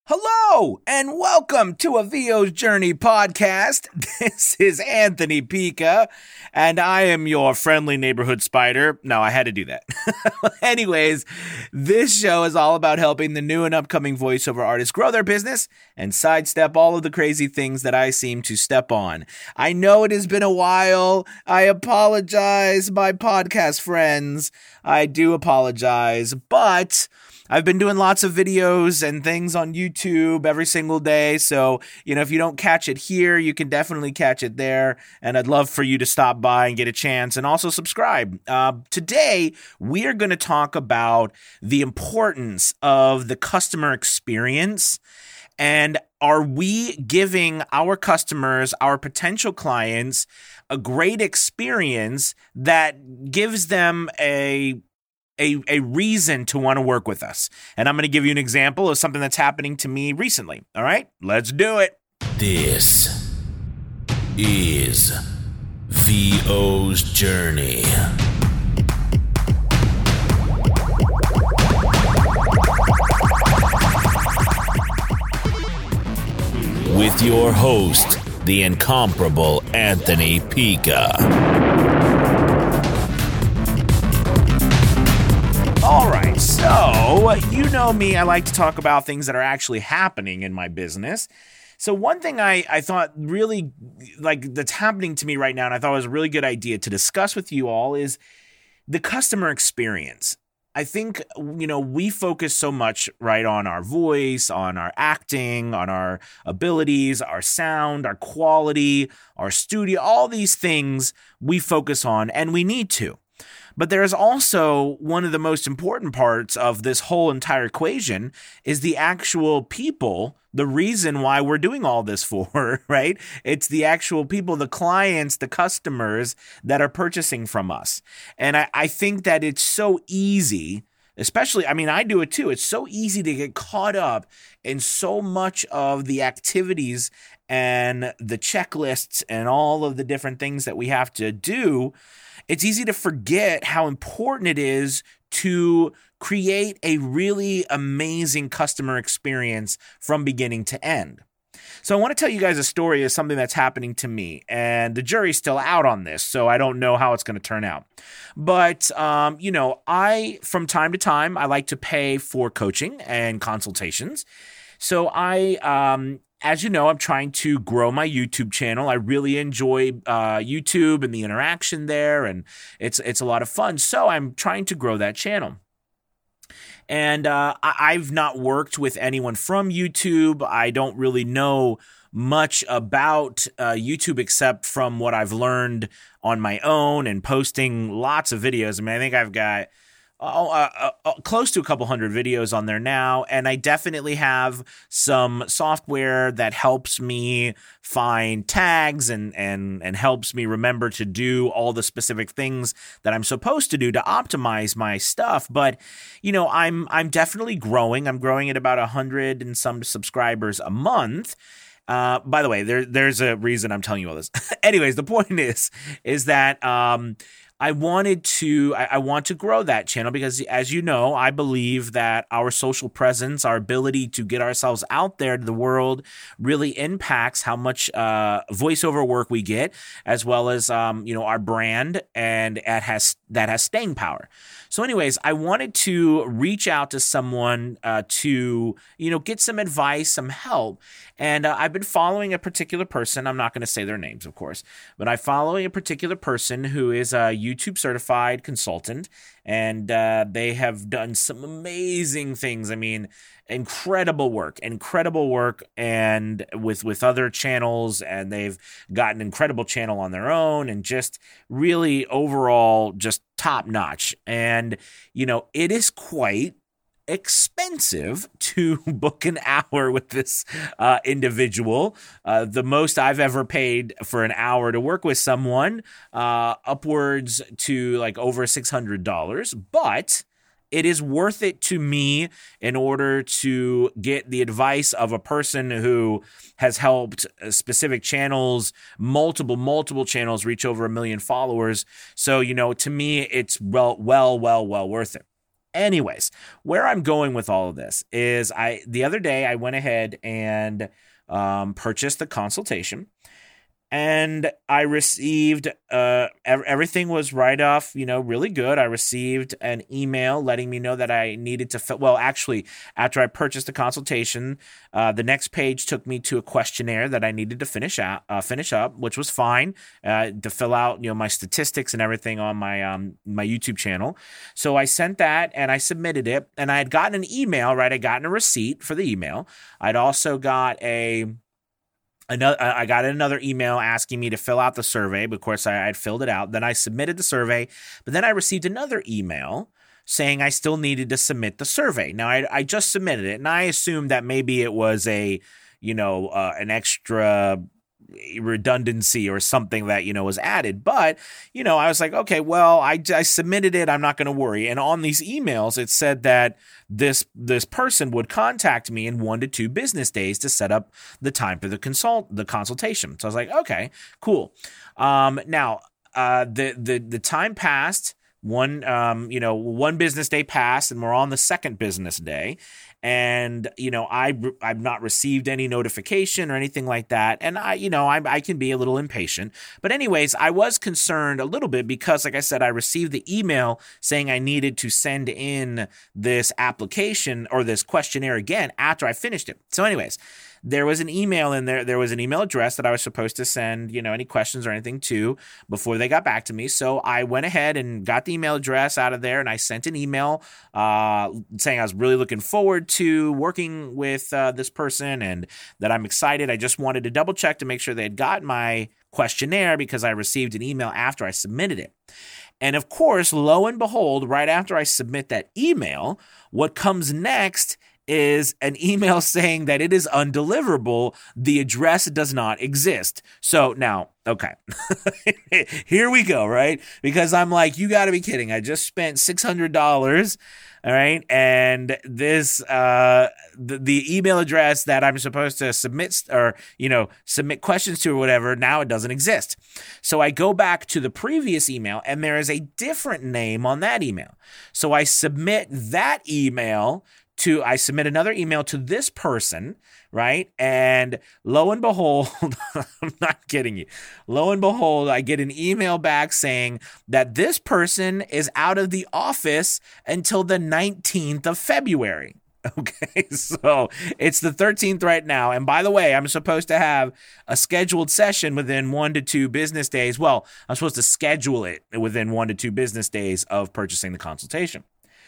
Hello and welcome to a VO's Journey podcast. This is Anthony Pica and I am your friendly neighborhood spider. No, I had to do that. Anyways, this show is all about helping the new and upcoming voiceover artists grow their business and sidestep all of the crazy things that I seem to step on. I know it has been a while. I apologize, my podcast friends. I do apologize, but I've been doing lots of videos and things on YouTube every single day. So, if you don't catch it here, you can definitely catch it there. And I'd love for you to stop by and get a chance and also subscribe. Today, we are going to talk about the importance of the customer experience. And are we giving our customers, our potential clients, a great experience that gives them a reason to want to work with us? And I'm going to give you an example of something that's happening to me recently. All right, let's do it. This is VO's Journey. With your host, the incomparable Anthony Pica. All right, so you know me, I like to talk about things that are actually happening in my business. So one thing I thought really, that's happening to me right now, and I thought was a really good idea to discuss with you all, is the customer experience. I think, we focus so much, right, on our voice, on our acting, on our abilities, our sound, our quality, our studio, all these things we focus on, and we need to. But there is also one of the most important parts of this whole entire equation is the actual people, the reason why we're doing all this for, right? It's the actual people, the clients, the customers that are purchasing from us. And I think that it's so easy, especially, I do it too. It's so easy to get caught up in so much of the activities and the checklists and all of the different things that we have to do. It's easy to forget how important it is to create a really amazing customer experience from beginning to end. So I want to tell you guys a story of something that's happening to me, and the jury's still out on this, so I don't know how it's going to turn out. But, I, from time to time, I like to pay for coaching and consultations. So as you know, I'm trying to grow my YouTube channel. I really enjoy YouTube and the interaction there, and it's a lot of fun. So I'm trying to grow that channel. And I've not worked with anyone from YouTube. I don't really know much about YouTube except from what I've learned on my own and posting lots of videos. I think I've got close to a couple hundred videos on there now, and I definitely have some software that helps me find tags and helps me remember to do all the specific things that I'm supposed to do to optimize my stuff. But I'm definitely growing. I'm growing at about 100 and some subscribers a month. By the way, there's a reason I'm telling you all this. Anyways, the point is that I want to grow that channel because, as you know, I believe that our social presence, our ability to get ourselves out there to the world really impacts how much voiceover work we get, as well as, our brand, and that has staying power. So anyways, I wanted to reach out to someone to, get some advice, some help. And I've been following a particular person. I'm not going to say their names, of course, but I'm following a particular person who is a YouTube certified consultant, and they have done some amazing things. Incredible work, and with other channels, and they've got an incredible channel on their own, and just really overall just top notch. And, it is quite expensive to book an hour with this individual. The most I've ever paid for an hour to work with someone, upwards to over $600, but it is worth it to me in order to get the advice of a person who has helped specific channels, multiple channels reach over 1 million followers. So, to me, it's well worth it. Anyways, where I'm going with all of this is the other day I went ahead and purchased the consultation. And I received everything was right off, really good. I received an email letting me know that I needed to well, actually, after I purchased the consultation, the next page took me to a questionnaire that I needed to finish up, which was fine, to fill out, my statistics and everything on my YouTube channel. So I sent that and I submitted it, and I had gotten an email, right? I gotten a receipt for the email. I'd also got I got another email asking me to fill out the survey. But of course, I had filled it out. Then I submitted the survey. But then I received another email saying I still needed to submit the survey. Now, I just submitted it, and I assumed that maybe it was an extra redundancy or something that, was added. But, I was like, okay, well, I submitted it. I'm not going to worry. And on these emails, it said that this person would contact me in 1 to 2 business days to set up the time for the consultation. So I was like, okay, cool. Now, the time passed. One business day passed, and we're on the second business day. And, I've not received any notification or anything like that. And I can be a little impatient. But anyways, I was concerned a little bit because, like I said, I received the email saying I needed to send in this application or this questionnaire again after I finished it. So anyways, there was an email in there. There was an email address that I was supposed to send, any questions or anything to before they got back to me. So I went ahead and got the email address out of there, and I sent an email saying I was really looking forward to working with this person and that I'm excited. I just wanted to double check to make sure they had got my questionnaire because I received an email after I submitted it. And of course, lo and behold, right after I submit that email, what comes next is an email saying that it is undeliverable. The address does not exist. So now, okay, here we go, right? Because I'm like, you got to be kidding. I just spent $600. All right. And this, the email address that I'm supposed to submit questions to or whatever, now it doesn't exist. So I go back to the previous email and there is a different name on that email. So I submit that email I submit another email to this person, right? And lo and behold, I'm not kidding you. Lo and behold, I get an email back saying that this person is out of the office until the 19th of February. Okay, so it's the 13th right now. And by the way, I'm supposed to have a scheduled session within 1 to 2 business days. Well, I'm supposed to schedule it within 1 to 2 business days of purchasing the consultation.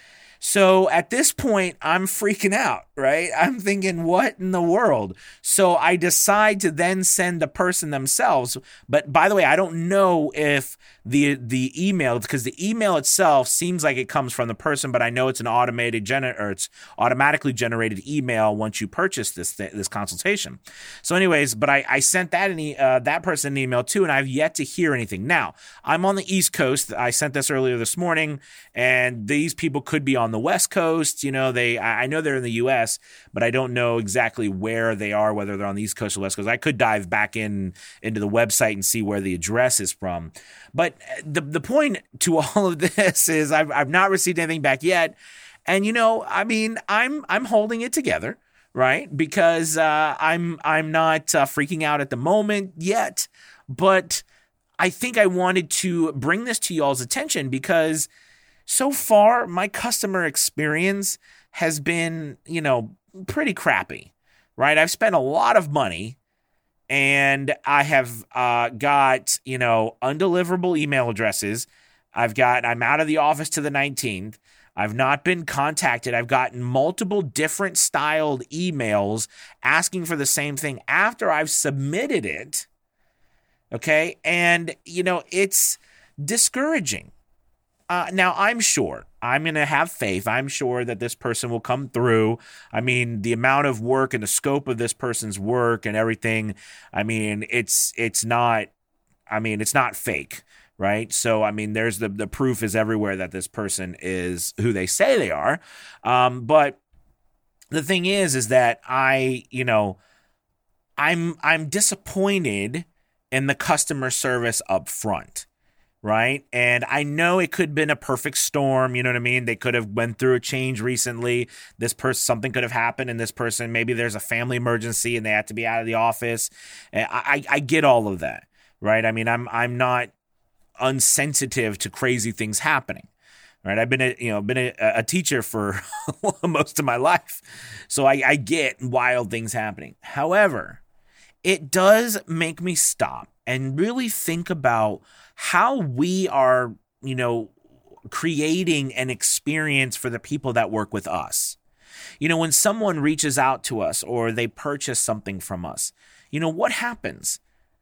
So at this point, I'm freaking out, right? I'm thinking, what in the world? So I decide to then send the person themselves. But by the way, I don't know if the email, because the email itself seems like it comes from the person, but I know it's an it's automatically generated email once you purchase this consultation. So anyways, but I sent that person an email too, and I've yet to hear anything. Now, I'm on the East Coast. I sent this earlier this morning, and these people could be on the West Coast. I know they're in the US, but I don't know exactly where they are, whether they're on the East Coast or West Coast. I could dive back into the website and see where the address is from. But the point to all of this is I've not received anything back yet. And, I'm holding it together, right? Because I'm not freaking out at the moment yet. But I think I wanted to bring this to y'all's attention because so far my customer experience has been, pretty crappy, right? I've spent a lot of money. And I have got, undeliverable email addresses. I'm out of the office to the 19th. I've not been contacted. I've gotten multiple different styled emails asking for the same thing after I've submitted it. Okay. And, it's discouraging. Now, I'm sure I'm going to have faith. I'm sure that this person will come through. I mean, the amount of work and the scope of this person's work and everything, I mean, it's not fake, right? So, I mean, there's the proof is everywhere that this person is who they say they are. But the thing is that I'm disappointed in the customer service up front. right? And I know it could have been a perfect storm, you know what I mean? They could have went through a change recently. This person, something could have happened, and this person, maybe there's a family emergency and they had to be out of the office. I get all of that, right? I mean, I'm not unsensitive to crazy things happening. Right, I've been a teacher for most of my life, so I get wild things happening. However, it does make me stop and really think about how we are, creating an experience for the people that work with us. When someone reaches out to us or they purchase something from us, what happens?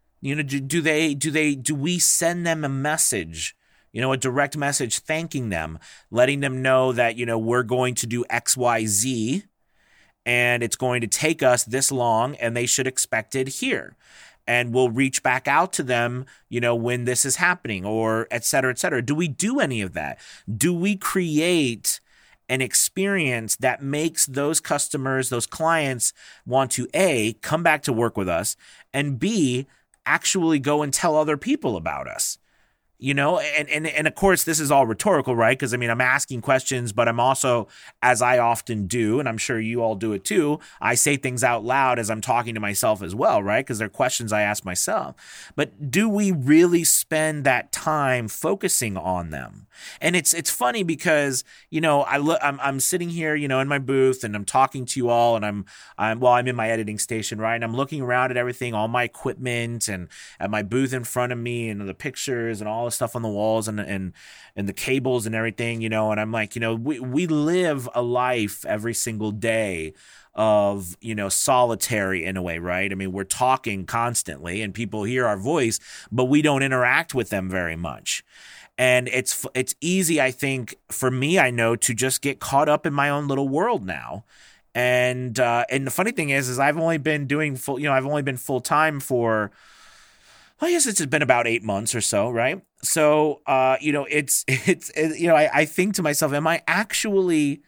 Do we send them a message? A direct message thanking them, letting them know that, we're going to do X, Y, Z, and it's going to take us this long, and they should expect it here. And we'll reach back out to them, when this is happening, or et cetera, et cetera. Do we do any of that? Do we create an experience that makes those customers, those clients want to, A, come back to work with us, and B, actually go and tell other people about us? And of course, this is all rhetorical, right? Because, I'm asking questions, but I'm also, as I often do, and I'm sure you all do it too, I say things out loud as I'm talking to myself as well, right? Because they're questions I ask myself. But do we really spend that time focusing on them? And it's funny because, I'm sitting here, in my booth, and I'm talking to you all, and I'm in my editing station, right? And I'm looking around at everything, all my equipment, and at my booth in front of me, and the pictures and all the stuff on the walls, and the cables and everything, and I'm like, we live a life every single day of, solitary in a way, right? We're talking constantly and people hear our voice, but we don't interact with them very much. And it's easy, I think, for me, I know, to just get caught up in my own little world now. And the funny thing is I've only been doing full time for, I guess it's been about 8 months or so, right? So, I think to myself, am I actually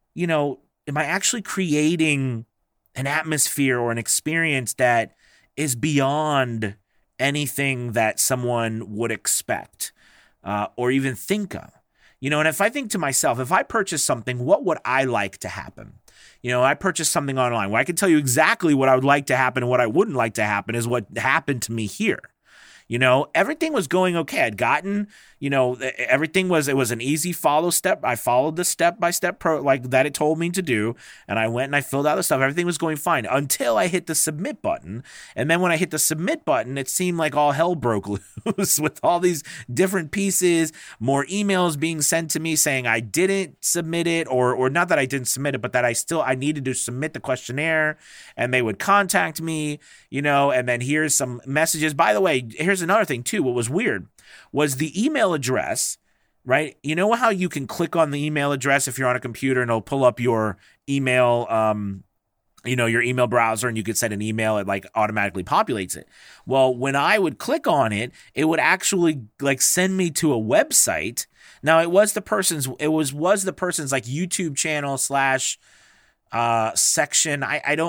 creating an atmosphere or an experience that is beyond anything that someone would expect? Or even think of, and if I think to myself, if I purchase something, what would I like to happen? I purchased something online. Well, I can tell you exactly what I would like to happen, and what I wouldn't like to happen is what happened to me here. Everything was going okay. I'd gotten, it was an easy follow step. I followed the step-by-step that it told me to do. And I went and I filled out the stuff. Everything was going fine until I hit the submit button. And then when I hit the submit button, it seemed like all hell broke loose with all these different pieces, more emails being sent to me saying I didn't submit it, or not that I didn't submit it, but that I needed to submit the questionnaire, and they would contact me, and then here's some messages. By the way, here's another thing too. What was weird was the email address, right? You know how you can click on the email address if you're on a computer and it'll pull up your email, your email browser, and you could send an email, it automatically populates it. Well, when I would click on it, it would actually send me to a website. Now it was the person's YouTube channel / section.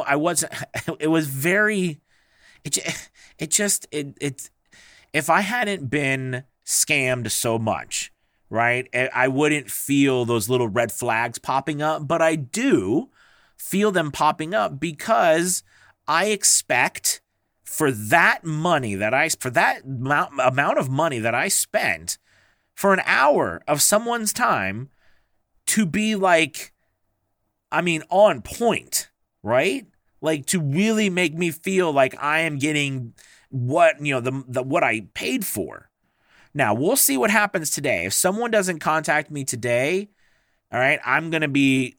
If I hadn't been scammed so much, right, I wouldn't feel those little red flags popping up, but I do feel them popping up because I expect for that money for that amount of money that I spent for an hour of someone's time to be on point, right? To really make me feel like I am getting what I paid for. Now, we'll see what happens today. If someone doesn't contact me today, all right, I'm going to be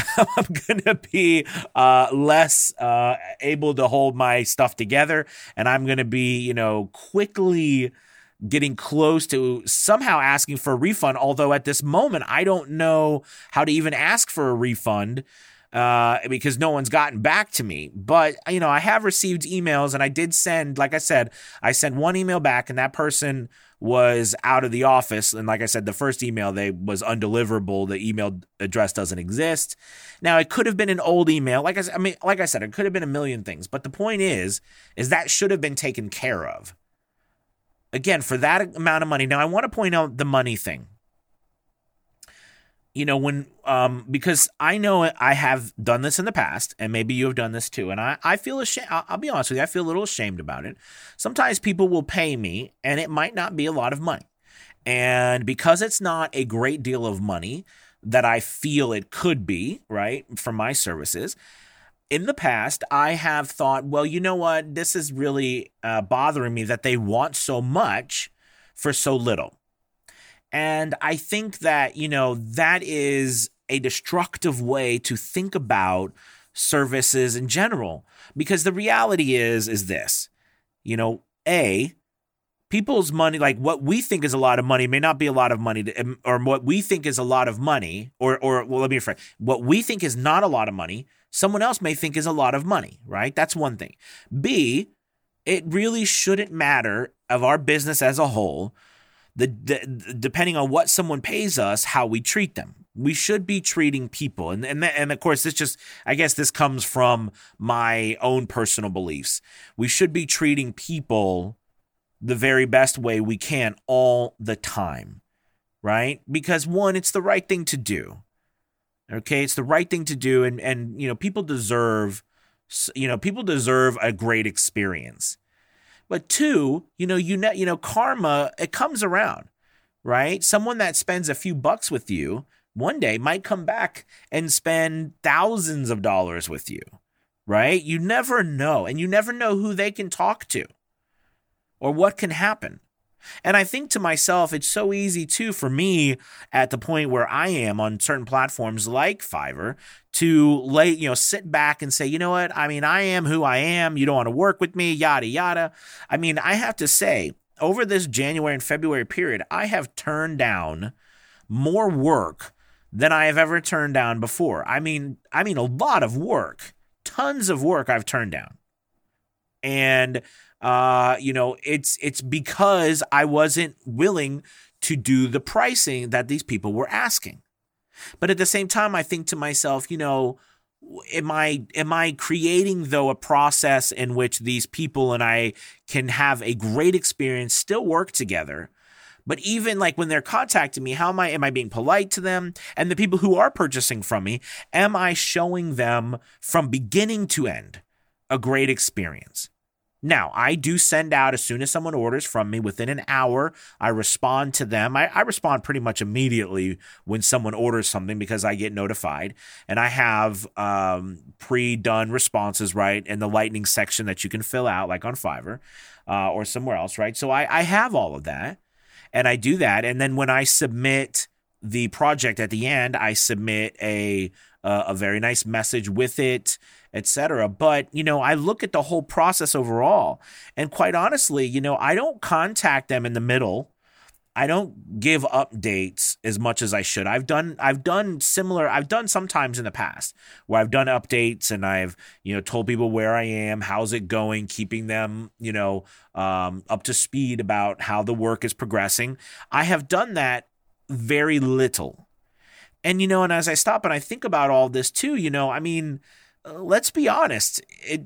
less able to hold my stuff together, and I'm going to be, quickly getting close to somehow asking for a refund. Although at this moment, I don't know how to even ask for a refund because no one's gotten back to me. But, I have received emails, and I did send, like I said, I sent one email back, and that person was out of the office. And like I said, the first email, was undeliverable. The email address doesn't exist. Now, it could have been an old email. Like I said, it could have been a million things. But the point is that should have been taken care of. again, for that amount of money. Now, I want to point out the money thing. When because I know I have done this in the past, and maybe you have done this too, and I feel ashamed. I'll be honest with you, I feel a little ashamed about it. Sometimes people will pay me, and it might not be a lot of money. And because it's not a great deal of money that I feel it could be, right, for my services, in the past, I have thought, well, you know what? This is really bothering me that they want so much for so little. And I think that, that is a destructive way to think about services in general, because the reality is this, people's money, like what we think is a lot of money may not be a lot of money, or what we think is a lot of money, or well, let me rephrase, what we think is not a lot of money, someone else may think is a lot of money, right? That's one thing. B, it really shouldn't matter of our business as a whole, depending on what someone pays us, how we treat them. We should be treating people. And of course, I guess this comes from my own personal beliefs. We should be treating people the very best way we can all the time, right? Because one, it's the right thing to do. Okay, it's the right thing to do, and people deserve a great experience. But two, karma, it comes around, right? Someone that spends a few bucks with you one day might come back and spend thousands of dollars with you, right? You never know, and you never know who they can talk to or what can happen. And I think to myself, it's so easy too for me at the point where I am on certain platforms like Fiverr to sit back and say, you know what? I mean, I am who I am. You don't want to work with me, yada, yada. I mean, I have to say, over this January and February period, I have turned down more work than I have ever turned down before. I mean, a lot of work, tons of work I've turned down. And it's because I wasn't willing to do the pricing that these people were asking. But at the same time, I think to myself, am I creating though a process in which these people and I can have a great experience, still work together? But even like when they're contacting me, am I being polite to them? And the people who are purchasing from me, am I showing them from beginning to end a great experience? Now, I do send out, as soon as someone orders from me, within an hour, I respond to them. I respond pretty much immediately when someone orders something because I get notified. And I have pre-done responses, right, in the lightning section that you can fill out, like on Fiverr or somewhere else, right? So I have all of that, and I do that. And then when I submit the project at the end, I submit a very nice message with it, etc. But, I look at the whole process overall, and quite honestly, I don't contact them in the middle. I don't give updates as much as I should. I've done sometimes in the past where I've done updates and I've, told people where I am, how's it going, keeping them, up to speed about how the work is progressing. I have done that very little. And, and as I stop and I think about all this too, let's be honest.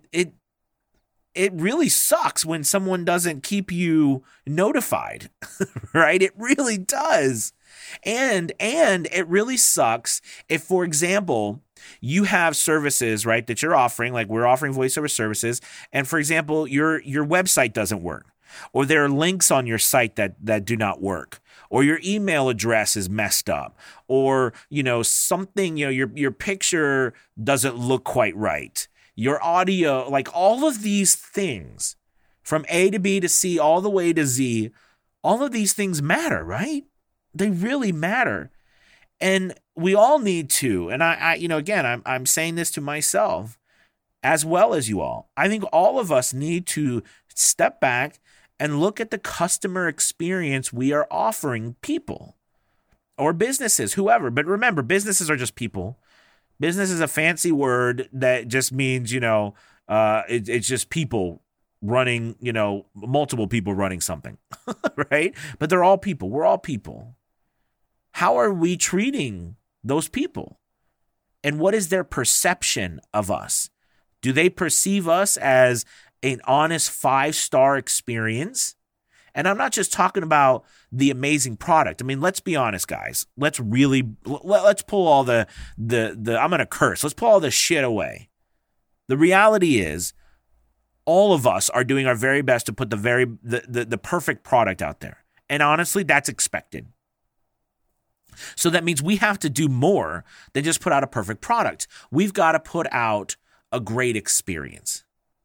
It really sucks when someone doesn't keep you notified, right? It really does. And it really sucks if, for example, you have services, right, that you're offering, like we're offering voiceover services, and for example, your website doesn't work, or there are links on your site that do not work, or your email address is messed up, or, something, your picture doesn't look quite right. Your audio, like all of these things from A to B to C, all the way to Z, all of these things matter, right? They really matter. And we all need to, and I'm saying this to myself as well as you all. I think all of us need to step back and look at the customer experience we are offering people or businesses, whoever. But remember, businesses are just people. Business is a fancy word that just means, it's just people running, multiple people running something, right? But they're all people. We're all people. How are we treating those people? And what is their perception of us? Do they perceive us as an honest 5-star experience? And I'm not just talking about the amazing product. I mean, let's be honest, guys. Let's pull all the I'm going to curse. Let's pull all the shit away. The reality is all of us are doing our very best to put the perfect product out there. And honestly, that's expected. So that means we have to do more than just put out a perfect product. We've got to put out a great experience.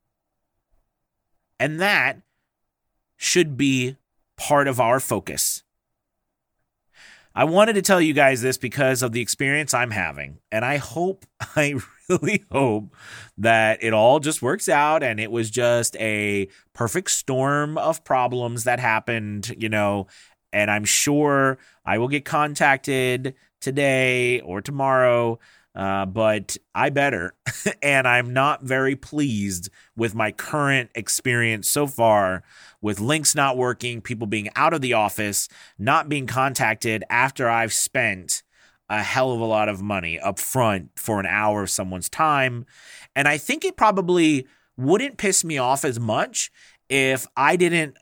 And that should be part of our focus. I wanted to tell you guys this because of the experience I'm having. And I really hope that it all just works out and it was just a perfect storm of problems that happened, and I'm sure I will get contacted today or tomorrow, but I better. And I'm not very pleased with my current experience so far with links not working, people being out of the office, not being contacted after I've spent a hell of a lot of money up front for an hour of someone's time. And I think it probably wouldn't piss me off as much if I didn't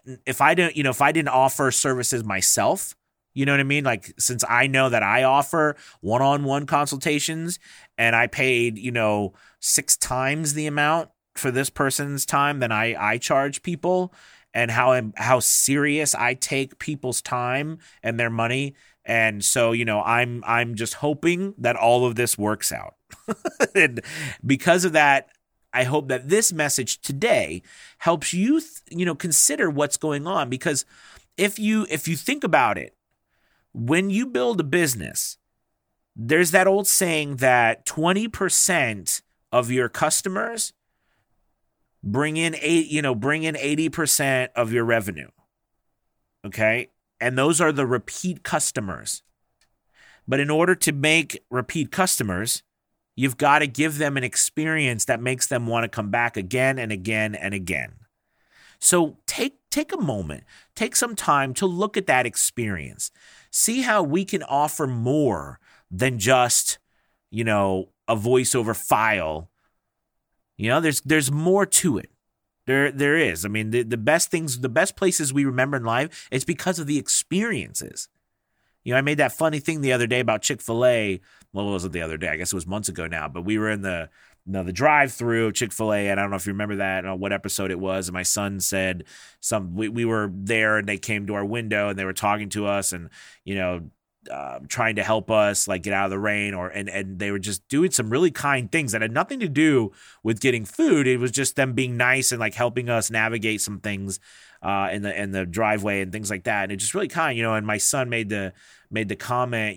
offer services myself. You know what I mean? Like, since I know that I offer one-on-one consultations and I paid, 6 times the amount for this person's time than I charge people, and how serious I take people's time and their money. And so, I'm just hoping that all of this works out. And because of that, I hope that this message today helps you, consider what's going on. Because if you think about it, when you build a business, there's that old saying that 20% of your customers bring in 80% of your revenue. Okay? And those are the repeat customers. But in order to make repeat customers, you've got to give them an experience that makes them want to come back again and again and again. So take a moment, take some time to look at that experience. See how we can offer more than just, a voiceover file. There's more to it. There is. I mean, the best places we remember in life, it's because of the experiences. I made that funny thing the other day about Chick-fil-A. Well, it wasn't the other day. I guess it was months ago now. But we were in the drive-through of Chick-fil-A, and I don't know if you remember that, what episode it was. And my son said we were there, and they came to our window, and they were talking to us, and trying to help us like get out of the rain, and they were just doing some really kind things that had nothing to do with getting food. It was just them being nice and like helping us navigate some things in the driveway and things like that. And it's just really kind, and my son made the comment,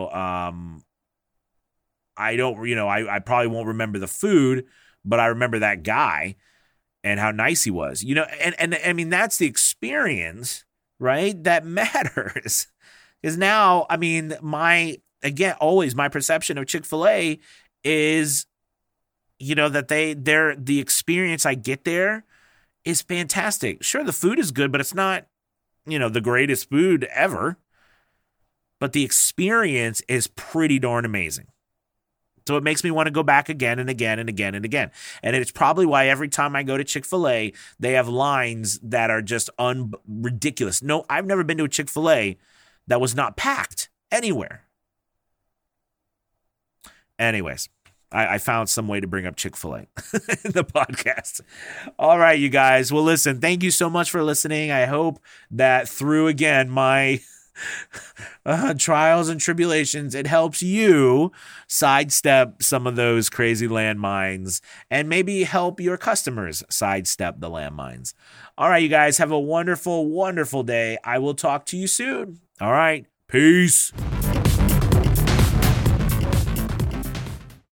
I probably won't remember the food, but I remember that guy and how nice he was, and I mean, that's the experience, right? That matters. Because now, I mean, always my perception of Chick-fil-A is, that the experience I get there is fantastic. Sure, the food is good, but it's not, the greatest food ever. But the experience is pretty darn amazing. So it makes me want to go back again and again and again and again. And it's probably why every time I go to Chick-fil-A, they have lines that are just ridiculous. No, I've never been to a Chick-fil-A that was not packed anywhere. Anyways, I found some way to bring up Chick-fil-A in the podcast. All right, you guys. Well, listen, thank you so much for listening. I hope that through, again, my trials and tribulations, it helps you sidestep some of those crazy landmines and maybe help your customers sidestep the landmines. All right, you guys, have a wonderful, wonderful day. I will talk to you soon. All right. Peace.